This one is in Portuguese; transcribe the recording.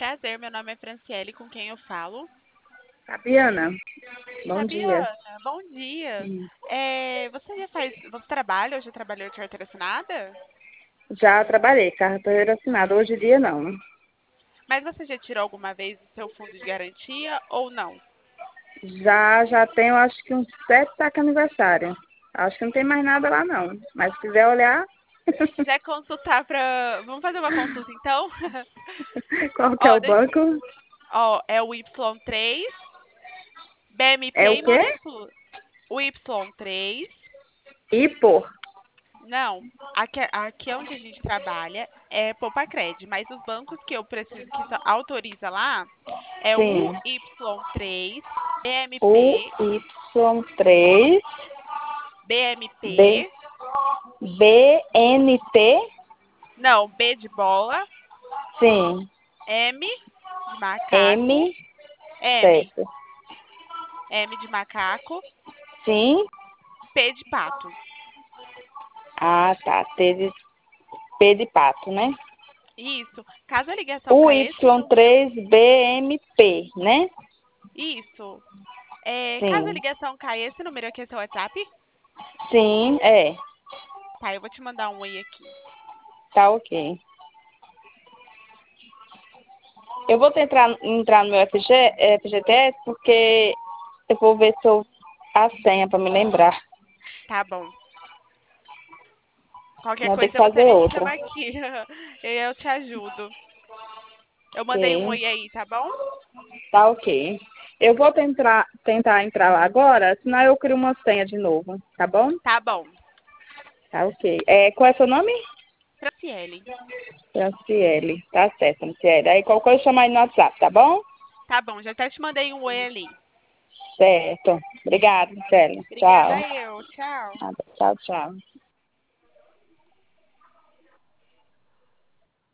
Prazer, meu nome é Franciele, com quem eu falo? Fabiana, bom dia. Fabiana, bom dia. Hum. Você trabalha ou já trabalhou de carteira assinada? Já trabalhei, carteira assinada. Hoje em dia não. Mas você já tirou alguma vez o seu fundo de garantia ou não? Já tenho acho que uns 7 tá com aniversário. Acho que não tem mais nada lá não. Mas se quiser olhar, Quiser consultar para. Vamos fazer uma consulta então? qual que é Ó, o banco? é o Y3, É o BMP e quê? Monex. O Y3. Ipo? Não, aqui é onde a gente trabalha é Poupa-Cred, mas os bancos que eu preciso que só autoriza lá é o Sim. Y3, O BMP, Y3 B, BMP, BNT? não, B de bola, Sim. M de macaco, M, M, certo. M de macaco, Sim. P de pato. Ah, tá. Teve P de pato, né? Isso. Caso a ligação O caia esse número, Y3 BMP, né? isso. Caso a Sim. ligação caia esse número aqui é seu WhatsApp? Sim, é. Tá, eu vou te mandar um oi aqui. Tá ok. Eu vou tentar entrar no meu FGTS porque eu vou ver se eu a senha para me lembrar. Tá bom. Qualquer Vou ter que coisa você fazer me outra. chama aqui. Eu te ajudo. Eu mandei um Ok. oi aí, tá bom? Tá ok. Eu vou tentar entrar lá agora, senão eu crio uma senha de novo, tá bom? Tá bom. Tá ok. Qual é seu nome? Franciele. Franciele. Tá certo, Franciele. Aí qualquer coisa chama aí no WhatsApp, tá bom? Tá bom, já até te mandei um oi ali. Certo. Obrigada, Franciele. Obrigada Tchau. eu. Tchau. Tchau, tchau.